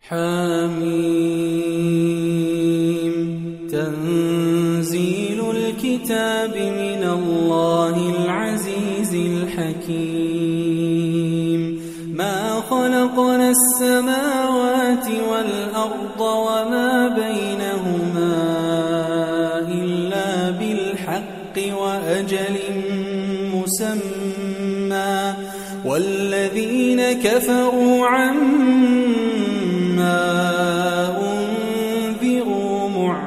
حميم تنزيل الكتاب من الله العزيز الحكيم ما خلقنا السماوات والأرض وما بينهما إلا بالحق وأجل مسمى والذين كفروا عما أنذروا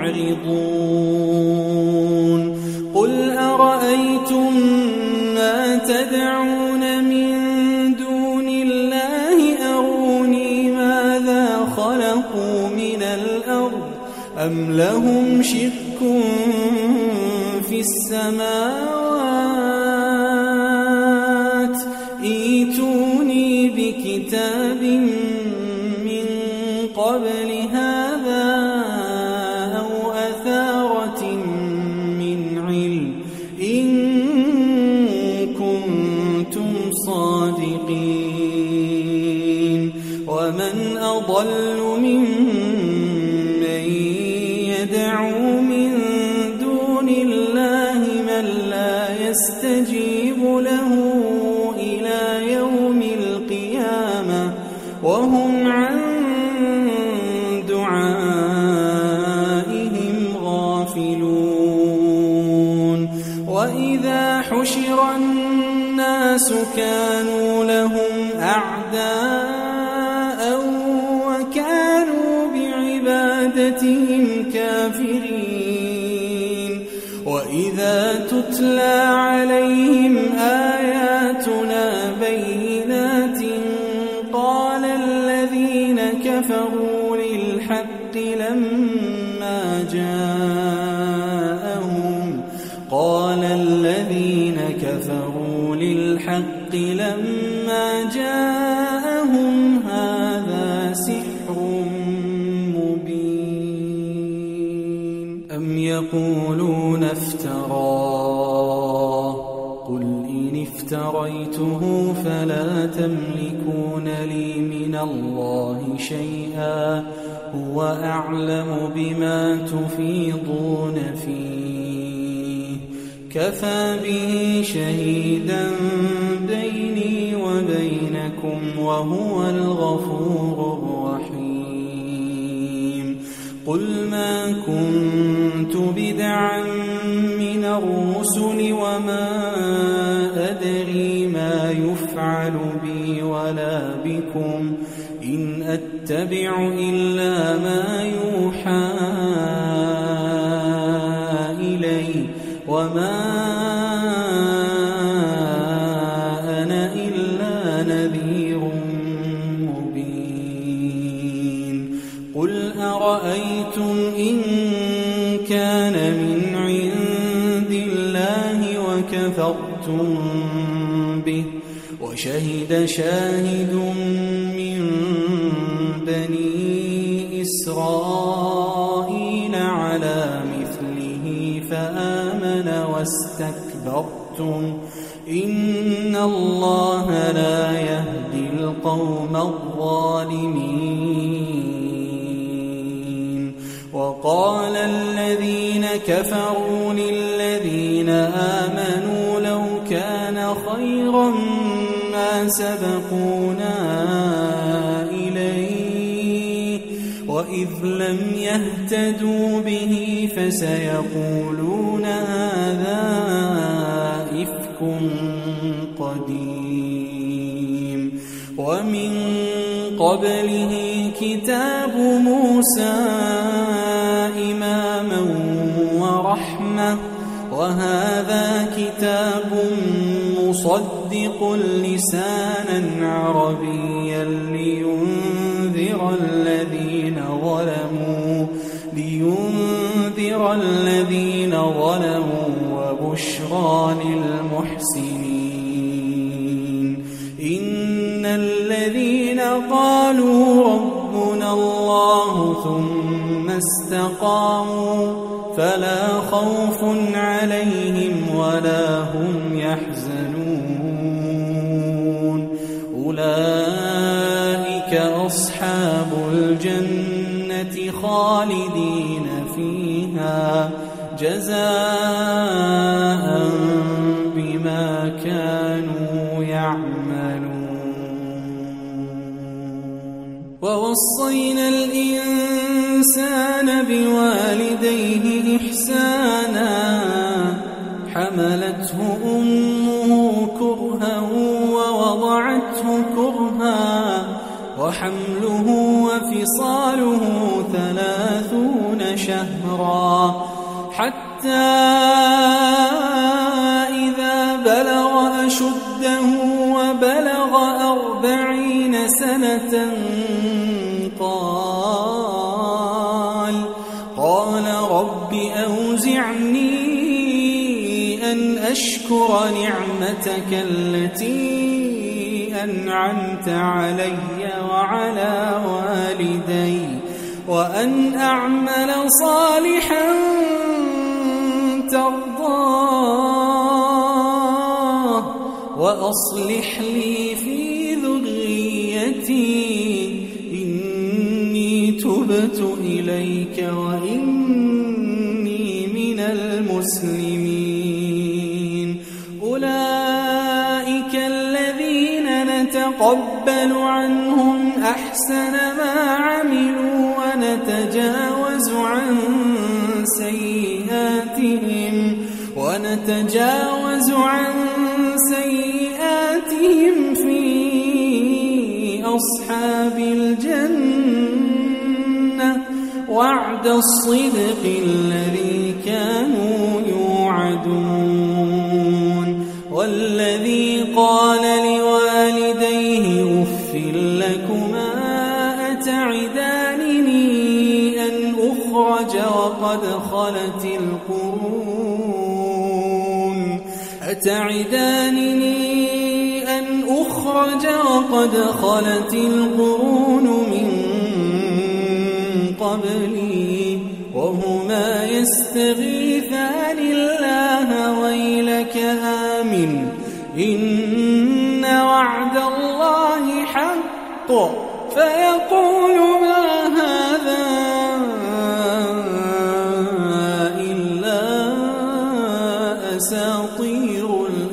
معرضون قل أرأيتم ما تدعون من دون الله أروني ماذا خلقوا من الأرض أم لهم شرك في السماوات ائتوني بكتاب من قبل هذا أو أثارة من علم إن كنتم صادقين ومن أضل ممن يدعو من دون الله من لا يستجيب له إلى يوم القيامة وهم عن دعائهم غافلون وإذا حشر الناس كانوا لهم أعداء وكانوا بعبادتهم كافرين وإذا تتلى عليهم آياتنا بينات قال الذين كفروا للحق لما جاءهم هذا سحر مبين أم يقولون افتراه قل إن افتريته فلا تملكون لي من الله شيئا هو أعلم بما تفيضون فيه كفى به شهيدا بيني وبينكم وهو الغفور الرحيم قل ما كنت بدعا من الرسل وما أدري ما يفعل بي ولا بكم إن أتبع إلا ما يوحى إلي وما أنا إلا نذير مبين قل أرأيتم إن كان من عند الله وكفرتم به وشهد شاهد من بني إسرائيل على مثله فآمن واستكبرتم إن الله لا يهدي القوم الظالمين وقال الذين كفروا للذين آمنوا لو كان خيرا ما سبقونا إليه وإذ لم يهتدوا به فسيقولون هذا إفك قديم ومن قبله كتاب موسى إماما ورحمة وهذا كتاب مصدق لسانا عربيا لينذر الذين ظلموا وبشرى للمحسنين إن الذين قالوا ربنا الله ثم استقاموا فلا خوف عليهم ولا هم يحزنون أولئك أصحاب الجنة الجنة خالدين فيها جزاء بما كانوا يعملون. ووصينا الإنسان بوالديه إحسانا حملته أمه كرها ووضعته كرها وحمله وفصاله 30 شهرا حتى إذا بلغ أشده وبلغ 40 سنة قال رب أوزعني أن أشكر نعمتك التي أنعمت علي وعلى والدي وأن أعمل صالحا ترضاه وأصلح لي في ذريتي إني تبت إليك وإني من المسلمين. أولئك الذين نتقبل عنهم أحسن ما عملوا ونتجاوز عن سيئاتهم في أصحاب الجنة وعد الصدق الذي كانوا يوعدون. والذي قال لوالديه أف لكما أتعدانني أن أخرج وقد خلت القرون من قبلي وهما يستغيثان الله ويلك آمن إن وعد الله حق فيقول ما هذا إلا أساطير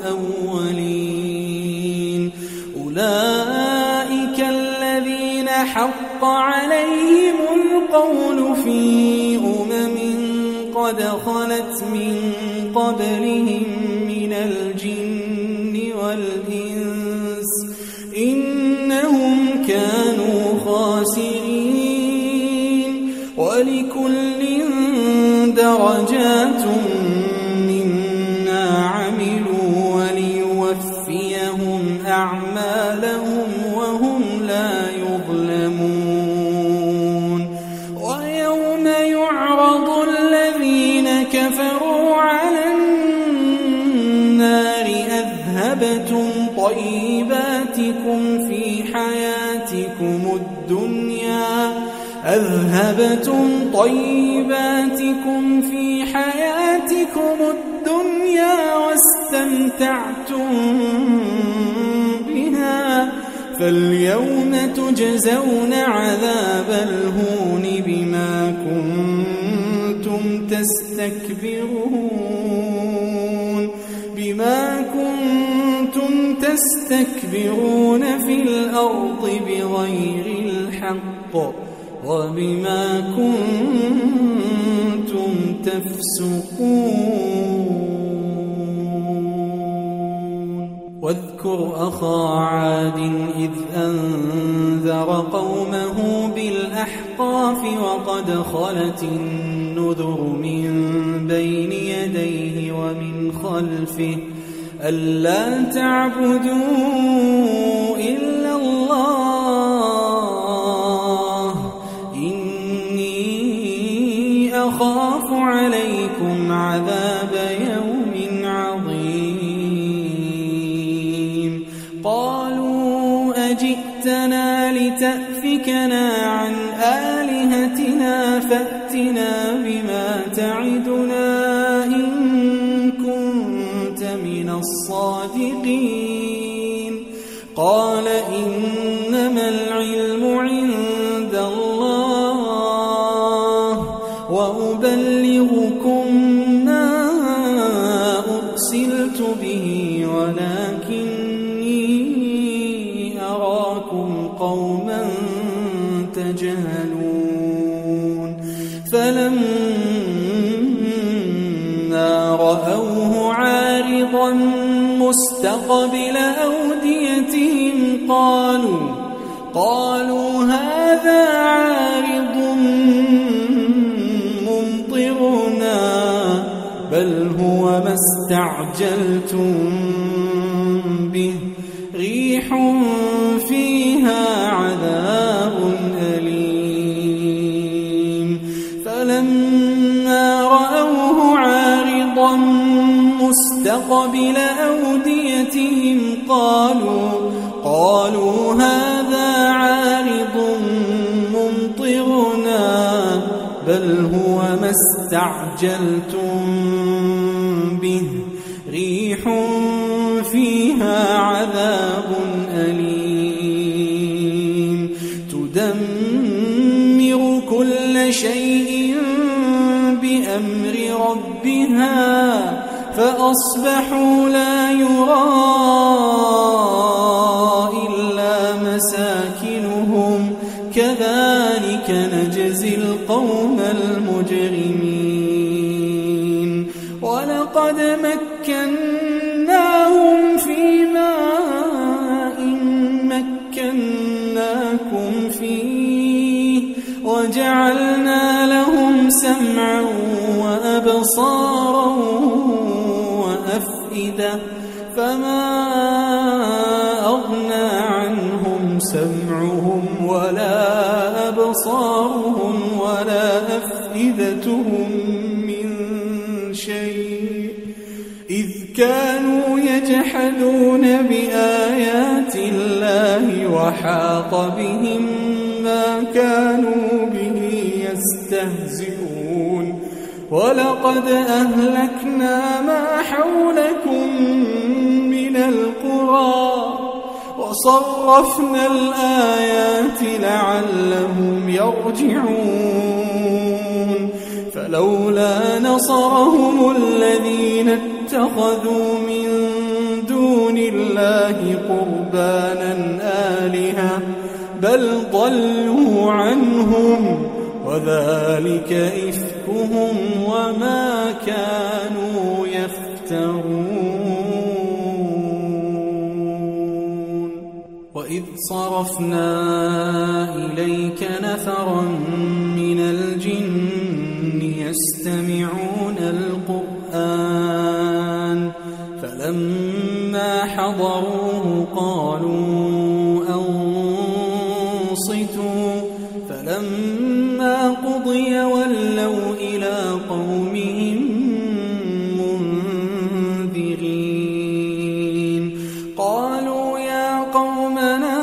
الأولين. أولئك الذين حق عليهم القول في قد خلت من قبلهم من الجن والإنس إنهم كانوا خاسرين. ولكل درجات مما عملوا وليوفيهم أعمالهم وهم لا يظلمون. ويوم يعرض الذين كفروا على النار أذهبتم طيباتكم في حياتكم الدنيا واستمتعتم بها فاليوم تجزون عذاب الهون بما كنتم تستكبرون في الأرض بغير الحق وبما كنتم تفسقون. واذكر أخا عاد إذ أنذر قومه بالأحقاف وقد خلت النذر من بين يديه ومن خلفه ألا تعبدوا إلا الله إني أخاف عليكم عذاب يوم عظيم. قالوا أجئتنا لتأفكنا عن آلهتنا فأتنا بما تعدنا الصادقين. قال إنما العلم عند الله وأبلغكم ما أرسلت به ولكني أراكم قوما تجهلون فلما رأوه عارضا مستقبل أوديتهم قالوا هذا عارض ممطرنا بل هو ما استعجلتم به ريح فيها عذاب أليم فلما رأوه عارضا مستقبل أوديتهم قالوا هذا عارض ممطرنا بل هو ما استعجلتم به ريح فيها عذاب أليم تدمر كل شيء بأمر ربها فأصبحوا لا يرى إلا مساكنهم كذلك نجزي القوم المجرمين ولقد مكناهم في ماء مكناكم فيه وجعلنا لهم سمعا وأبصارا وأفئدة فما أغنى عنهم سمعهم ولا أبصارهم ولا أفئدتهم من شيء إذ كانوا يجحدون بآيات الله وحاق بهم ما كانوا به يستهزئون ولقد أهلكنا ما حولكم من القرى وصرفنا الآيات لعلهم يرجعون فلولا نصرهم الذين اتخذوا من دون الله قربانا آلهة بل ضلوا عنهم وذلك إفكهم وما كانوا يفترون وإذ صرفنا إليك نفرا من الجن يستمعون القرآن فلما حضروه قالوا أنصتوا فلما قضي ولوا إلى قومهم منذرين قالوا يا قومنا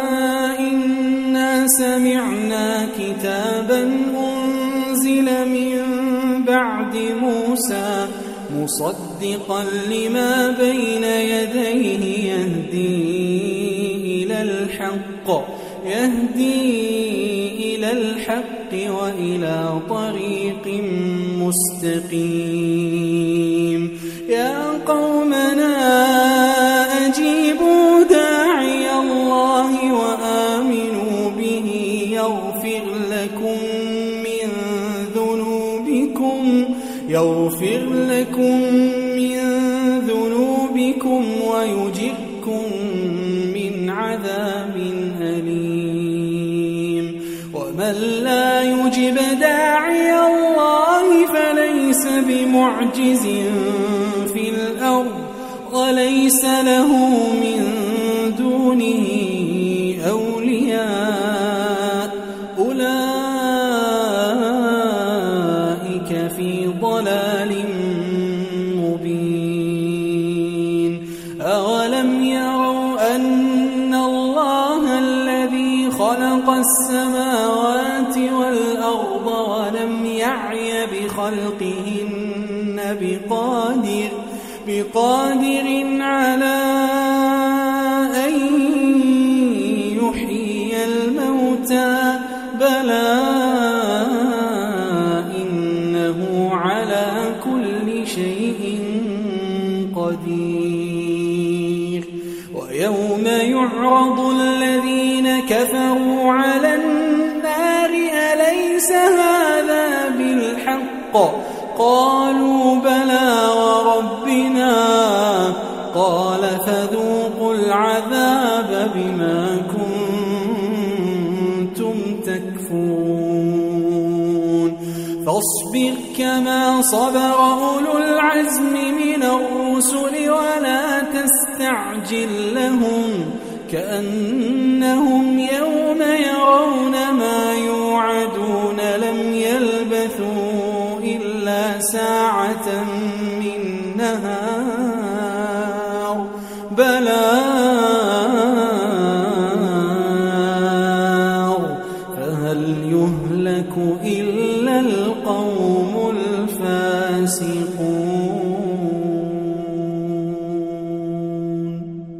إنا سمعنا كتابا أنزل من بعد موسى مصدقا لما بين يديه يهدي إلى الحق وإلى طريق مستقيم يا قومنا أجيبوا داعي الله وآمنوا به يغفر لكم من ذنوبكم ويجركم من عذاب أليم ومن لا يجب داعي الله فليس بمعجز في الأرض وليس له من دونه أولياء أولئك في ضلال مبين أولم يروا أن الله الذي خلق السماوات والأرض ولم يعي بخلقهن بقادر على أن يحيي الموتى بلى إنه كفروا على النار أليس هذا بالحق قالوا بلى وربنا قال فذوقوا العذاب بما كنتم تكفرون فاصبر كما صبر أولو العزم من الرسل ولا تستعجل لهم كأنهم يوم يرون ما يوعدون لم يلبثوا إلا ساعة من نهار بلاغ فهل يهلك إلا القوم الفاسقون